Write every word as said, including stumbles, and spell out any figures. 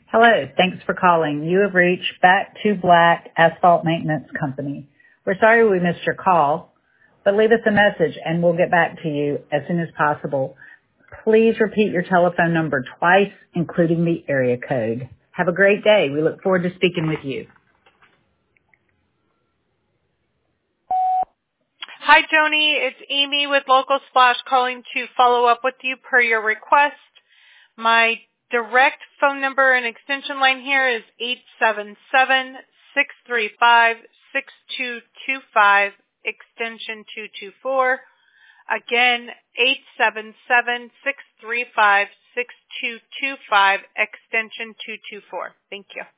Hello, thanks for calling. You have reached Back to Black Asphalt Maintenance Company. We're sorry we missed your call, but leave us a message and we'll get back to you as soon as possible. Please repeat your telephone number twice, including the area code. Have a great day. We look forward to speaking with you. Hi, Joni. It's Amy with Local Splash calling to follow up with you per your request. My direct phone number and extension line here is eight seven seven, six three five, six two two five, extension two two four. Again, eight seven seven, six three five, six two two five, extension two two four. Thank you.